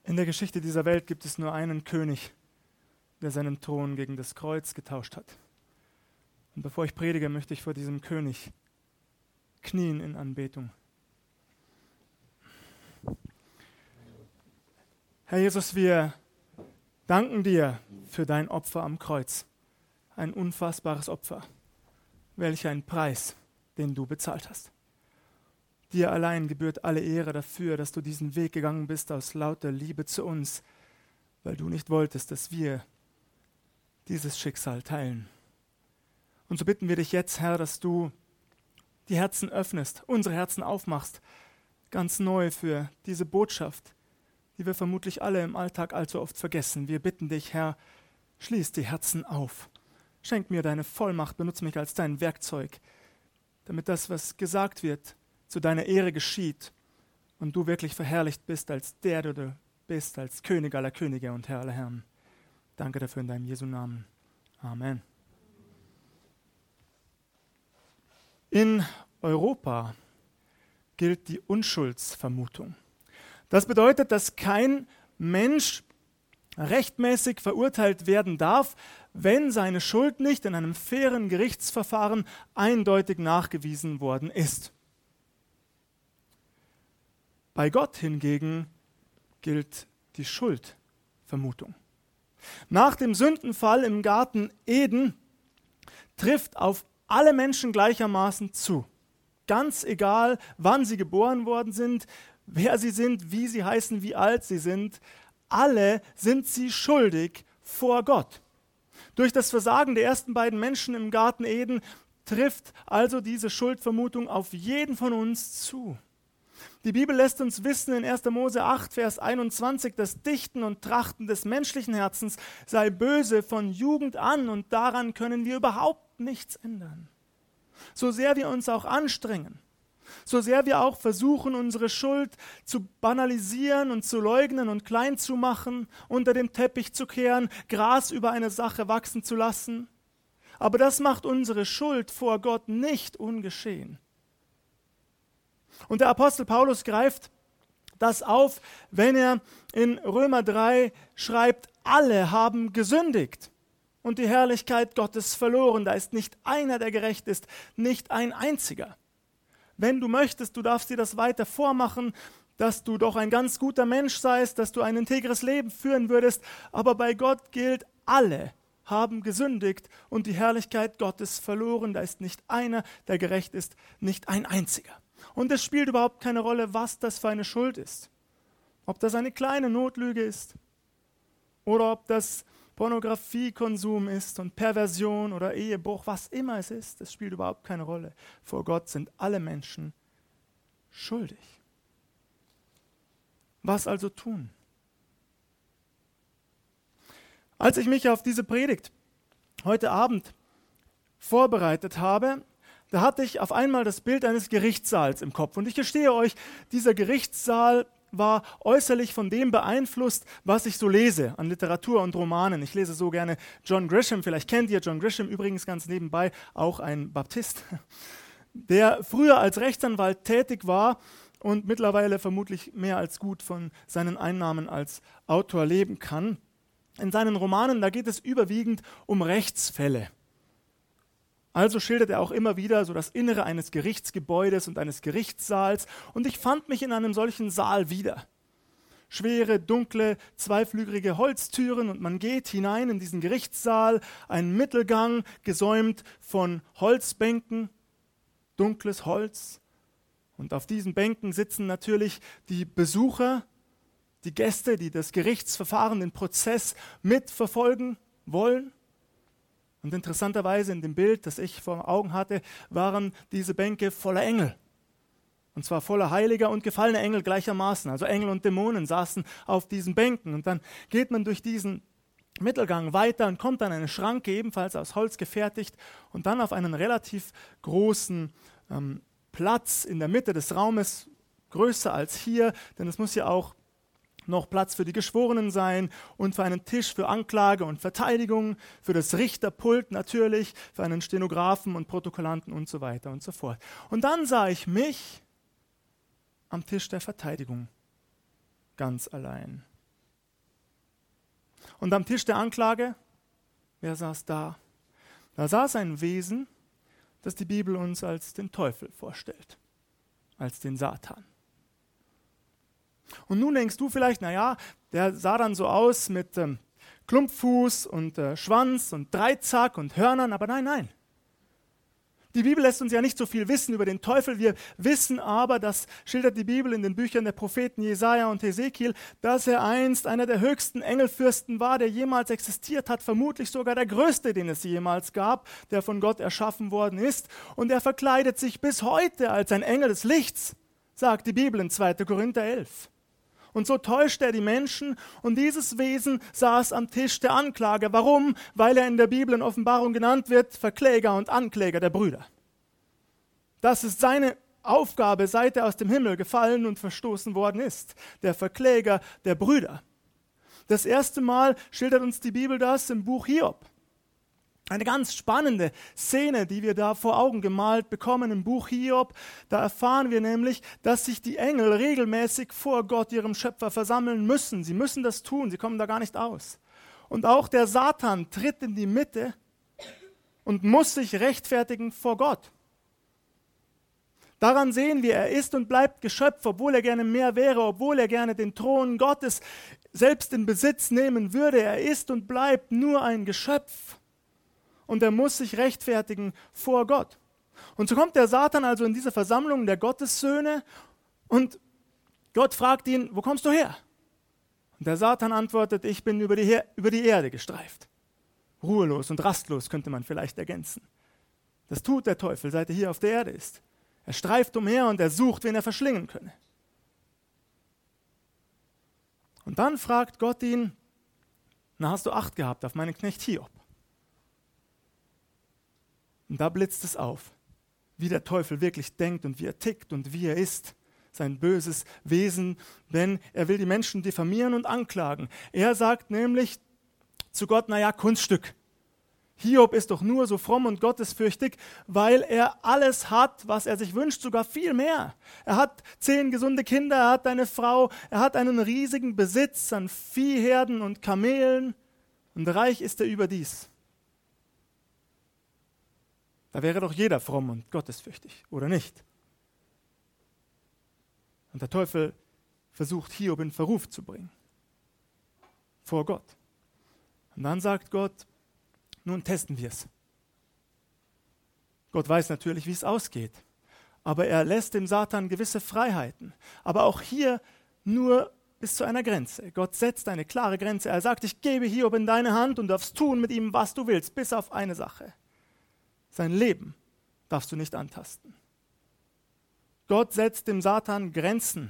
In der Geschichte dieser Welt gibt es nur einen König, der seinen Thron gegen das Kreuz getauscht hat. Und bevor ich predige, möchte ich vor diesem König knien in Anbetung. Herr Jesus, wir danken dir für dein Opfer am Kreuz. Ein unfassbares Opfer. Welch ein Preis, den du bezahlt hast. Dir allein gebührt alle Ehre dafür, dass du diesen Weg gegangen bist aus lauter Liebe zu uns, weil du nicht wolltest, dass wir dieses Schicksal teilen. Und so bitten wir dich jetzt, Herr, dass du die Herzen öffnest, unsere Herzen aufmachst, ganz neu für diese Botschaft, die wir vermutlich alle im Alltag allzu oft vergessen. Wir bitten dich, Herr, schließ die Herzen auf. Schenk mir deine Vollmacht, benutze mich als dein Werkzeug, damit das, was gesagt wird, zu deiner Ehre geschieht und du wirklich verherrlicht bist als der du bist, als König aller Könige und Herr aller Herren. Danke dafür in deinem Jesu Namen. Amen. In Europa gilt die Unschuldsvermutung. Das bedeutet, dass kein Mensch rechtmäßig verurteilt werden darf, wenn seine Schuld nicht in einem fairen Gerichtsverfahren eindeutig nachgewiesen worden ist. Bei Gott hingegen gilt die Schuldvermutung. Nach dem Sündenfall im Garten Eden trifft auf alle Menschen gleichermaßen zu. Ganz egal, wann sie geboren worden sind, wer sie sind, wie sie heißen, wie alt sie sind, alle sind sie schuldig vor Gott. Durch das Versagen der ersten beiden Menschen im Garten Eden trifft also diese Schuldvermutung auf jeden von uns zu. Die Bibel lässt uns wissen in 1. Mose 8, Vers 21, das Dichten und Trachten des menschlichen Herzens sei böse von Jugend an und daran können wir überhaupt nichts ändern. So sehr wir uns auch anstrengen, so sehr wir auch versuchen, unsere Schuld zu banalisieren und zu leugnen und klein zu machen, unter den Teppich zu kehren, Gras über eine Sache wachsen zu lassen, aber das macht unsere Schuld vor Gott nicht ungeschehen. Und der Apostel Paulus greift das auf, wenn er in Römer 3 schreibt, alle haben gesündigt und die Herrlichkeit Gottes verloren. Da ist nicht einer, der gerecht ist, nicht ein einziger. Wenn du möchtest, du darfst dir das weiter vormachen, dass du doch ein ganz guter Mensch seist, dass du ein integres Leben führen würdest, aber bei Gott gilt, alle haben gesündigt und die Herrlichkeit Gottes verloren. Da ist nicht einer, der gerecht ist, nicht ein einziger. Und es spielt überhaupt keine Rolle, was das für eine Schuld ist. Ob das eine kleine Notlüge ist oder ob das Pornografiekonsum ist und Perversion oder Ehebruch, was immer es ist, das spielt überhaupt keine Rolle. Vor Gott sind alle Menschen schuldig. Was also tun? Als ich mich auf diese Predigt heute Abend vorbereitet habe, da hatte ich auf einmal das Bild eines Gerichtssaals im Kopf. Und ich gestehe euch, dieser Gerichtssaal war äußerlich von dem beeinflusst, was ich so lese an Literatur und Romanen. Ich lese so gerne John Grisham, vielleicht kennt ihr John Grisham, übrigens ganz nebenbei auch ein Baptist, der früher als Rechtsanwalt tätig war und mittlerweile vermutlich mehr als gut von seinen Einnahmen als Autor leben kann. In seinen Romanen, da geht es überwiegend um Rechtsfälle. Also schildert er auch immer wieder so das Innere eines Gerichtsgebäudes und eines Gerichtssaals. Und ich fand mich in einem solchen Saal wieder. Schwere, dunkle, zweiflügelige Holztüren und man geht hinein in diesen Gerichtssaal, ein Mittelgang, gesäumt von Holzbänken, dunkles Holz. Und auf diesen Bänken sitzen natürlich die Besucher, die Gäste, die das Gerichtsverfahren, den Prozess mitverfolgen wollen. Und interessanterweise in dem Bild, das ich vor Augen hatte, waren diese Bänke voller Engel. Und zwar voller heiliger und gefallener Engel gleichermaßen. Also Engel und Dämonen saßen auf diesen Bänken. Und dann geht man durch diesen Mittelgang weiter und kommt an eine Schranke, ebenfalls aus Holz gefertigt, und dann auf einen relativ großen Platz in der Mitte des Raumes, größer als hier, denn es muss ja auch noch Platz für die Geschworenen sein und für einen Tisch für Anklage und Verteidigung, für das Richterpult natürlich, für einen Stenografen und Protokollanten und so weiter und so fort. Und dann sah ich mich am Tisch der Verteidigung, ganz allein. Und am Tisch der Anklage, wer saß da? Da saß ein Wesen, das die Bibel uns als den Teufel vorstellt, als den Satan. Und nun denkst du vielleicht, naja, der sah dann so aus mit Klumpfuß und Schwanz und Dreizack und Hörnern, aber nein. Die Bibel lässt uns ja nicht so viel wissen über den Teufel. Wir wissen aber, das schildert die Bibel in den Büchern der Propheten Jesaja und Hesekiel, dass er einst einer der höchsten Engelfürsten war, der jemals existiert hat, vermutlich sogar der größte, den es jemals gab, der von Gott erschaffen worden ist. Und er verkleidet sich bis heute als ein Engel des Lichts, sagt die Bibel in 2. Korinther 11. Und so täuscht er die Menschen und dieses Wesen saß am Tisch der Anklage. Warum? Weil er in der Bibel in Offenbarung genannt wird, Verkläger und Ankläger der Brüder. Das ist seine Aufgabe, seit er aus dem Himmel gefallen und verstoßen worden ist. Der Verkläger der Brüder. Das erste Mal schildert uns die Bibel das im Buch Hiob. Eine ganz spannende Szene, die wir da vor Augen gemalt bekommen im Buch Hiob. Da erfahren wir nämlich, dass sich die Engel regelmäßig vor Gott, ihrem Schöpfer, versammeln müssen. Sie müssen das tun, sie kommen da gar nicht aus. Und auch der Satan tritt in die Mitte und muss sich rechtfertigen vor Gott. Daran sehen wir, er ist und bleibt Geschöpf, obwohl er gerne mehr wäre, obwohl er gerne den Thron Gottes selbst in Besitz nehmen würde. Er ist und bleibt nur ein Geschöpf. Und er muss sich rechtfertigen vor Gott. Und so kommt der Satan also in diese Versammlung der Gottessöhne und Gott fragt ihn, wo kommst du her? Und der Satan antwortet, ich bin über die Erde gestreift. Ruhelos und rastlos könnte man vielleicht ergänzen. Das tut der Teufel, seit er hier auf der Erde ist. Er streift umher und er sucht, wen er verschlingen könne. Und dann fragt Gott ihn, na, hast du Acht gehabt auf meinen Knecht Hiob? Und da blitzt es auf, wie der Teufel wirklich denkt und wie er tickt und wie er ist. Sein böses Wesen, denn er will die Menschen diffamieren und anklagen. Er sagt nämlich zu Gott, naja, Kunststück. Hiob ist doch nur so fromm und gottesfürchtig, weil er alles hat, was er sich wünscht, sogar viel mehr. Er hat 10 gesunde Kinder, er hat eine Frau, er hat einen riesigen Besitz an Viehherden und Kamelen und reich ist er überdies. Da wäre doch jeder fromm und gottesfürchtig, oder nicht? Und der Teufel versucht, Hiob in Verruf zu bringen. Vor Gott. Und dann sagt Gott, nun testen wir es. Gott weiß natürlich, wie es ausgeht. Aber er lässt dem Satan gewisse Freiheiten. Aber auch hier nur bis zu einer Grenze. Gott setzt eine klare Grenze. Er sagt, ich gebe Hiob in deine Hand und darfst tun mit ihm, was du willst, bis auf eine Sache. Sein Leben darfst du nicht antasten. Gott setzt dem Satan Grenzen.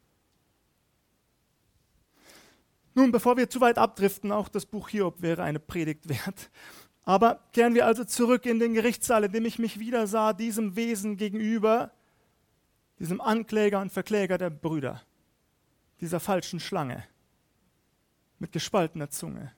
Nun, bevor wir zu weit abdriften, auch das Buch Hiob wäre eine Predigt wert. Aber kehren wir also zurück in den Gerichtssaal, in dem ich mich wieder sah, diesem Wesen gegenüber, diesem Ankläger und Verkläger der Brüder, dieser falschen Schlange mit gespaltener Zunge.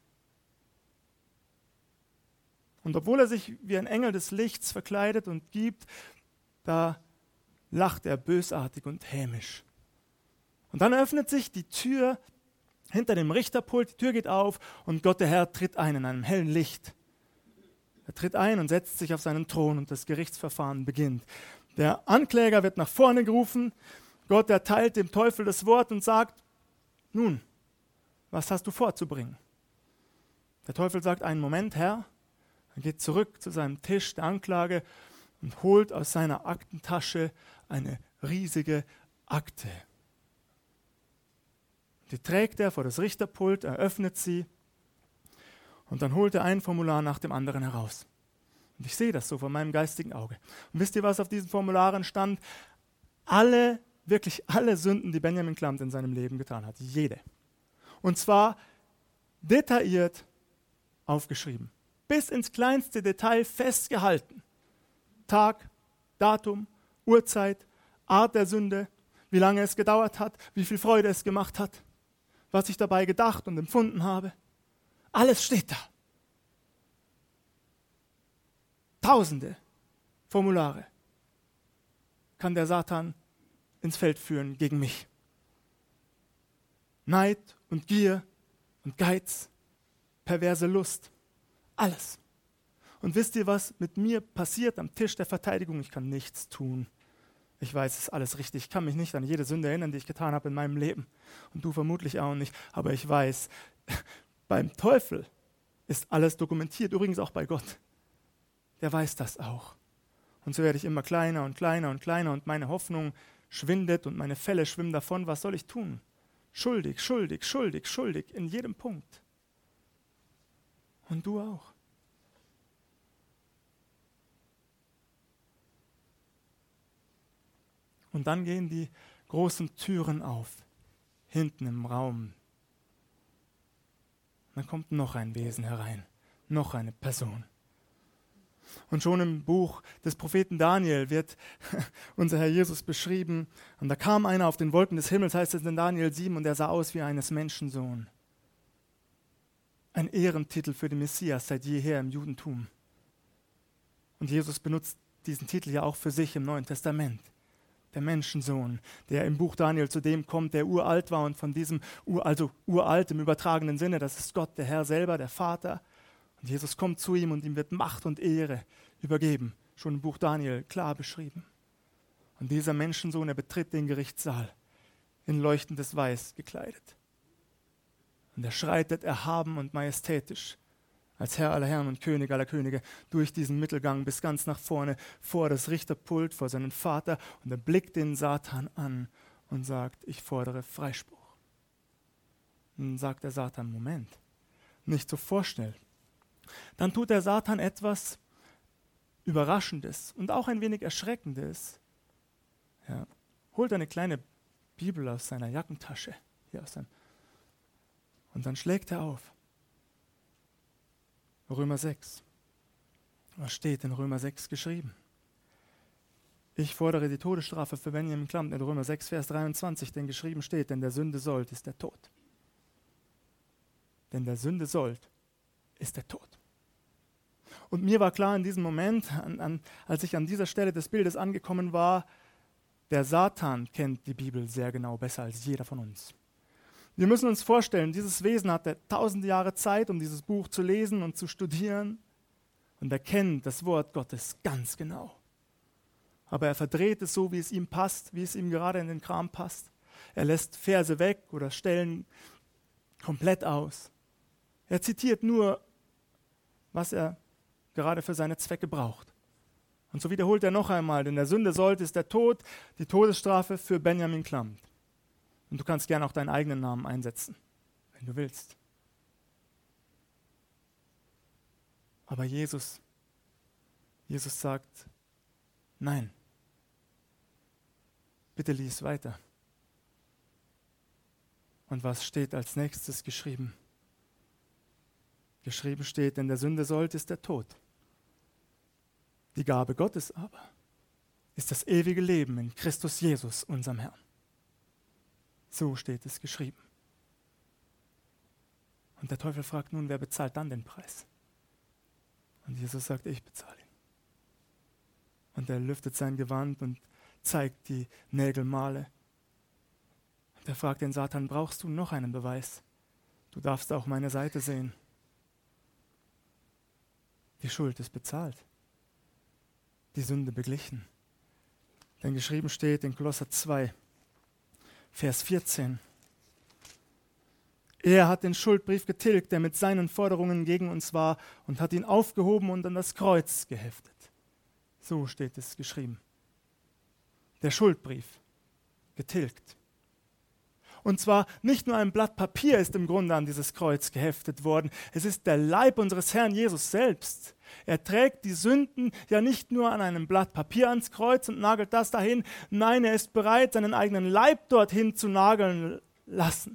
Und obwohl er sich wie ein Engel des Lichts verkleidet und gibt, da lacht er bösartig und hämisch. Und dann öffnet sich die Tür hinter dem Richterpult, die Tür geht auf und Gott der Herr tritt ein in einem hellen Licht. Er tritt ein und setzt sich auf seinen Thron und das Gerichtsverfahren beginnt. Der Ankläger wird nach vorne gerufen, Gott erteilt dem Teufel das Wort und sagt, nun, was hast du vorzubringen? Der Teufel sagt, einen Moment, Herr. Er geht zurück zu seinem Tisch der Anklage und holt aus seiner Aktentasche eine riesige Akte. Die trägt er vor das Richterpult, er öffnet sie und dann holt er ein Formular nach dem anderen heraus. Und ich sehe das so vor meinem geistigen Auge. Und wisst ihr, was auf diesen Formularen stand? Wirklich alle Sünden, die Benjamin Klamt in seinem Leben getan hat. Jede. Und zwar detailliert aufgeschrieben. Bis ins kleinste Detail festgehalten. Tag, Datum, Uhrzeit, Art der Sünde, wie lange es gedauert hat, wie viel Freude es gemacht hat, was ich dabei gedacht und empfunden habe. Alles steht da. Tausende Formulare kann der Satan ins Feld führen gegen mich. Neid und Gier und Geiz, perverse Lust. Alles. Und wisst ihr, was mit mir passiert am Tisch der Verteidigung? Ich kann nichts tun. Ich weiß, es ist alles richtig. Ich kann mich nicht an jede Sünde erinnern, die ich getan habe in meinem Leben. Und du vermutlich auch nicht. Aber ich weiß, beim Teufel ist alles dokumentiert. Übrigens auch bei Gott. Der weiß das auch. Und so werde ich immer kleiner und kleiner und kleiner und meine Hoffnung schwindet und meine Fälle schwimmen davon. Was soll ich tun? Schuldig, schuldig, schuldig, schuldig in jedem Punkt. Und du auch. Und dann gehen die großen Türen auf, hinten im Raum. Dann kommt noch ein Wesen herein, noch eine Person. Und schon im Buch des Propheten Daniel wird unser Herr Jesus beschrieben. Und da kam einer auf den Wolken des Himmels, heißt es in Daniel 7, und er sah aus wie eines Menschensohn. Ein Ehrentitel für den Messias seit jeher im Judentum. Und Jesus benutzt diesen Titel ja auch für sich im Neuen Testament. Der Menschensohn, der im Buch Daniel zu dem kommt, der uralt war und von diesem, also uralt im übertragenen Sinne, das ist Gott, der Herr selber, der Vater. Und Jesus kommt zu ihm und ihm wird Macht und Ehre übergeben. Schon im Buch Daniel klar beschrieben. Und dieser Menschensohn, er betritt den Gerichtssaal in leuchtendes Weiß gekleidet. Und er schreitet erhaben und majestätisch als Herr aller Herren und König aller Könige durch diesen Mittelgang bis ganz nach vorne vor das Richterpult, vor seinen Vater. Und er blickt den Satan an und sagt, ich fordere Freispruch. Und dann sagt der Satan, Moment, nicht so vorschnell. Dann tut der Satan etwas Überraschendes und auch ein wenig Erschreckendes. Ja, holt eine kleine Bibel aus seiner Jackentasche, und dann schlägt er auf. Römer 6. Was steht in Römer 6 geschrieben? Ich fordere die Todesstrafe für Benjamin Klamt in Römer 6, Vers 23, denn geschrieben steht, denn der Sünde sollt ist der Tod. Denn der Sünde sollt ist der Tod. Und mir war klar in diesem Moment, als ich an dieser Stelle des Bildes angekommen war, der Satan kennt die Bibel sehr genau, besser als jeder von uns. Wir müssen uns vorstellen, dieses Wesen hatte 1000 Jahre Zeit, um dieses Buch zu lesen und zu studieren. Und er kennt das Wort Gottes ganz genau. Aber er verdreht es so, wie es ihm passt, wie es ihm gerade in den Kram passt. Er lässt Verse weg oder Stellen komplett aus. Er zitiert nur, was er gerade für seine Zwecke braucht. Und so wiederholt er noch einmal, denn der Sünde sollt ist der Tod, die Todesstrafe für Benjamin Klamt. Und du kannst gerne auch deinen eigenen Namen einsetzen, wenn du willst. Aber Jesus sagt, nein, bitte lies weiter. Und was steht als nächstes geschrieben? Geschrieben steht, denn der Sünde sollt ist der Tod. Die Gabe Gottes aber ist das ewige Leben in Christus Jesus, unserem Herrn. So steht es geschrieben. Und der Teufel fragt nun, wer bezahlt dann den Preis? Und Jesus sagt, ich bezahle ihn. Und er lüftet sein Gewand und zeigt die Nägelmale. Und er fragt den Satan, brauchst du noch einen Beweis? Du darfst auch meine Seite sehen. Die Schuld ist bezahlt. Die Sünde beglichen. Denn geschrieben steht in Kolosser 2, Vers 14. Er hat den Schuldbrief getilgt, der mit seinen Forderungen gegen uns war, und hat ihn aufgehoben und an das Kreuz geheftet. So steht es geschrieben. Der Schuldbrief getilgt. Und zwar nicht nur ein Blatt Papier ist im Grunde an dieses Kreuz geheftet worden, es ist der Leib unseres Herrn Jesus selbst. Er trägt die Sünden ja nicht nur an einem Blatt Papier ans Kreuz und nagelt das dahin, nein, er ist bereit, seinen eigenen Leib dorthin zu nageln lassen.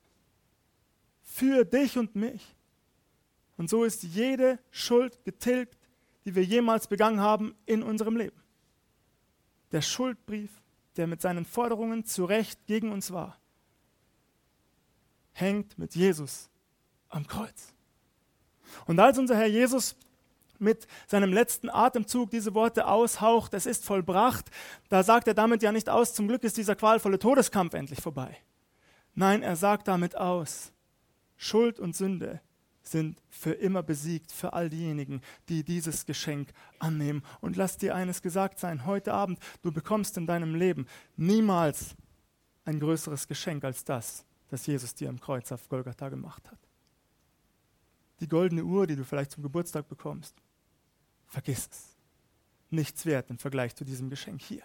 Für dich und mich. Und so ist jede Schuld getilgt, die wir jemals begangen haben in unserem Leben. Der Schuldbrief, der mit seinen Forderungen zu Recht gegen uns war, hängt mit Jesus am Kreuz. Und als unser Herr Jesus mit seinem letzten Atemzug diese Worte aushaucht, es ist vollbracht, da sagt er damit ja nicht aus, zum Glück ist dieser qualvolle Todeskampf endlich vorbei. Nein, er sagt damit aus, Schuld und Sünde sind für immer besiegt für all diejenigen, die dieses Geschenk annehmen. Und lass dir eines gesagt sein, heute Abend, du bekommst in deinem Leben niemals ein größeres Geschenk als das Jesus dir am Kreuz auf Golgatha gemacht hat. Die goldene Uhr, die du vielleicht zum Geburtstag bekommst, vergiss es. Nichts wert im Vergleich zu diesem Geschenk hier.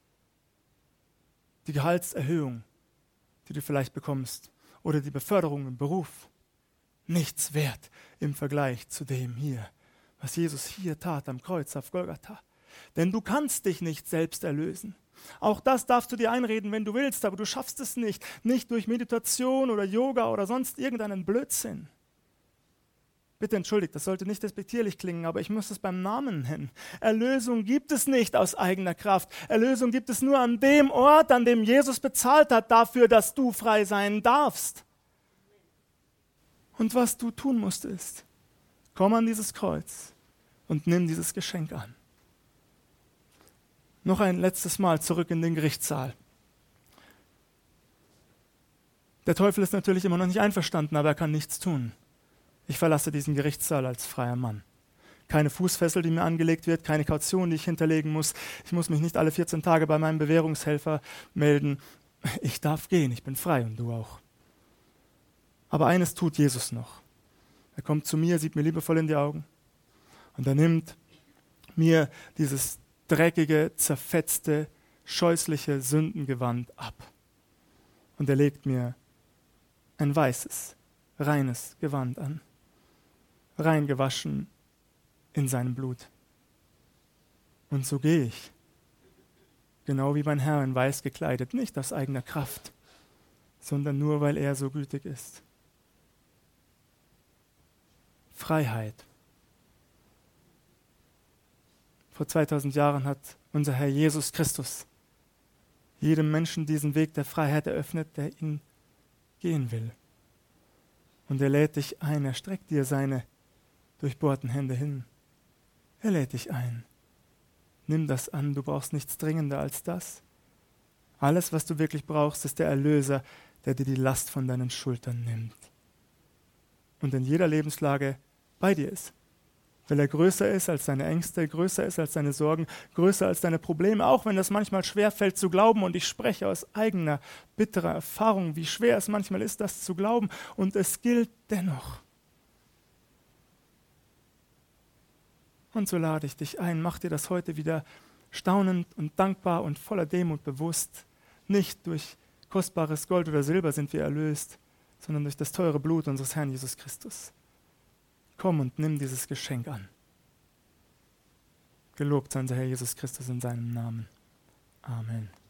Die Gehaltserhöhung, die du vielleicht bekommst, oder die Beförderung im Beruf, nichts wert im Vergleich zu dem hier, was Jesus hier tat am Kreuz auf Golgatha. Denn du kannst dich nicht selbst erlösen. Auch das darfst du dir einreden, wenn du willst, aber du schaffst es nicht. Nicht durch Meditation oder Yoga oder sonst irgendeinen Blödsinn. Bitte entschuldigt, das sollte nicht despektierlich klingen, aber ich muss es beim Namen nennen. Erlösung gibt es nicht aus eigener Kraft. Erlösung gibt es nur an dem Ort, an dem Jesus bezahlt hat dafür, dass du frei sein darfst. Und was du tun musst ist, komm an dieses Kreuz und nimm dieses Geschenk an. Noch ein letztes Mal zurück in den Gerichtssaal. Der Teufel ist natürlich immer noch nicht einverstanden, aber er kann nichts tun. Ich verlasse diesen Gerichtssaal als freier Mann. Keine Fußfessel, die mir angelegt wird, keine Kaution, die ich hinterlegen muss. Ich muss mich nicht alle 14 Tage bei meinem Bewährungshelfer melden. Ich darf gehen, ich bin frei und du auch. Aber eines tut Jesus noch. Er kommt zu mir, sieht mir liebevoll in die Augen und er nimmt mir dieses dreckige, zerfetzte, scheußliche Sündengewand ab. Und er legt mir ein weißes, reines Gewand an. Reingewaschen in seinem Blut. Und so gehe ich, genau wie mein Herr in weiß gekleidet, nicht aus eigener Kraft, sondern nur, weil er so gütig ist. Freiheit. Vor 2000 Jahren hat unser Herr Jesus Christus jedem Menschen diesen Weg der Freiheit eröffnet, der ihn gehen will. Und er lädt dich ein, er streckt dir seine durchbohrten Hände hin. Er lädt dich ein. Nimm das an, du brauchst nichts dringender als das. Alles, was du wirklich brauchst, ist der Erlöser, der dir die Last von deinen Schultern nimmt. Und in jeder Lebenslage bei dir ist. Weil er größer ist als deine Ängste, größer ist als deine Sorgen, größer als deine Probleme, auch wenn das manchmal schwerfällt zu glauben. Und ich spreche aus eigener, bitterer Erfahrung, wie schwer es manchmal ist, das zu glauben. Und es gilt dennoch. Und so lade ich dich ein, mach dir das heute wieder staunend und dankbar und voller Demut bewusst. Nicht durch kostbares Gold oder Silber sind wir erlöst, sondern durch das teure Blut unseres Herrn Jesus Christus. Komm und nimm dieses Geschenk an. Gelobt sei unser Herr Jesus Christus in seinem Namen. Amen.